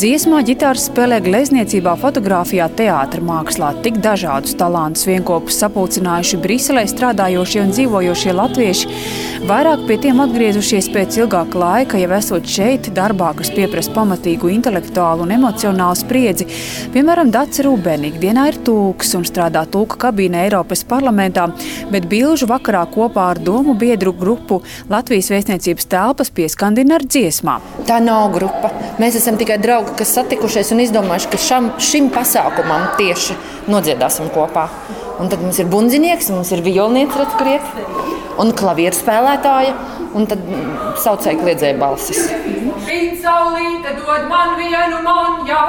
Dziesmā, ģitāras spēlē, glezniecībā, fotogrāfijā, teātra mākslā tik dažādus talantus vienkopus sapulcinājuši Briselē strādājošie un dzīvojošie latvieši, vairāk pie tiem atgriezušies pēc ilgāka laika, jau esot šeit darbā, kas pieprasa pamatīgu intelektuālu un emocionālu spriedzi. Piemēram, Dace Rūbēna ikdienā ir tulks un strādā tulka kabīnē Eiropas parlamentā, bet bilžu vakarā kopā ar domu biedru grupu Latvijas vēstniecības telpas pieskandina ar dziesmām. Tā nav grupa. Mēs esam tikai draugi, kas satikušies un izdomājuši, ka šim pasākumam tieši nodziedāsim kopā. Un tad mums ir bundzinieks, mums ir violnieks, redz, kur iet, un klavieru spēlētāja, un tad saucēji kliedzēja balsis. Viņa saulīte dod man vienu man, jā,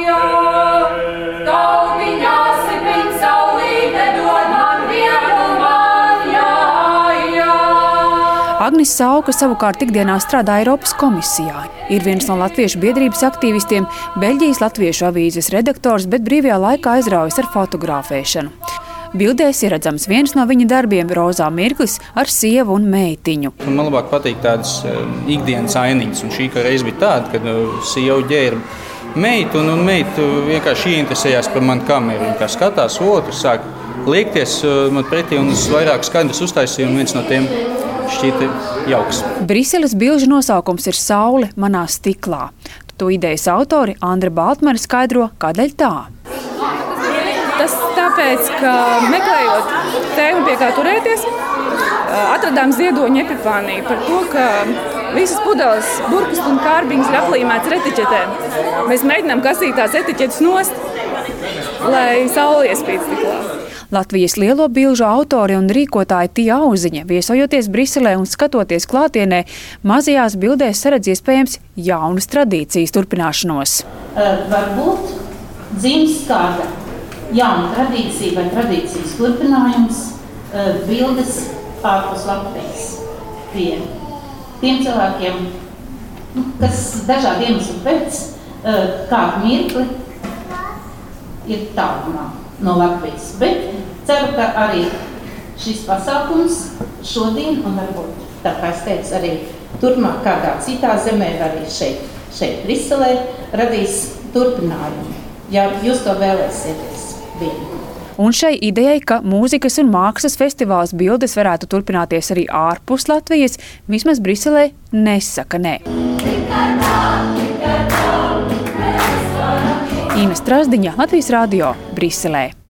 taupiņās ir viņa saulīte dod man vienu man, jā. Agnis Sauka savukārt ikdienā strādā Eiropas komisijā. Ir viens no latviešu biedrības aktīvistiem, Beļģijas latviešu avīzes redaktors, bet brīvajā laikā aizraujas ar fotografēšanu. Bildēs ir redzams viens no viņa darbiem – rozā mirklis ar sievu un meitiņu. Man labāk patīk tādas ikdienas ainiņas, un šī reize bija tāda, kad sieva ģēra meitu, un meita vienkārši ieinteresējās par manu kameru. Viņa kā skatās, otru sāk liekties man pretī, un es vairāk skaņas uztaisīju, un viens no tiem šķita jauks. Briseles bilžu nosaukums ir Saule manā stiklā. To idejas autori Andra Baltmane skaidro, kādēļ tā. Tas tāpēc, ka meklējot tēmu, pie kā turēties, atradām ziedoņa epifāniju par to, ka visas pudeles, burkas un kārbiņas ir aplīmētas ar etiķetēm. Mēs mēģinām kasīt tās etiķetes nost, lai saule iespīd stiklā. Latvijas lielo bilžu autori un rīkotāji Tija Auziņa, viesojoties Briselē un skatoties klātienē, mazajās bildēs saredz iespējams jaunas tradīcijas turpināšanos. Varbūt dzims kāda jauna tradīcija vai tradīcijas turpinājums bildes ārpus Latvijas pie tiem cilvēkiem, kas dažādi iemesli pēc kādu mirkli ir tālumā no Latvijas. Bet ceru, ka arī šis pasākums šodien, un varbūt, tā kā es teicu, arī turpmāk kādā citā zemē, vai arī šeit Briselē, radīs turpinājumu, ja jūs to vēlēsieties vienu. Un šai idejai, ka mūzikas un mākslas festivāls bildes varētu turpināties arī ārpus Latvijas, vismaz Briselē nesaka nē. Ina Strazdiņa, Latvijas radio, Briselē.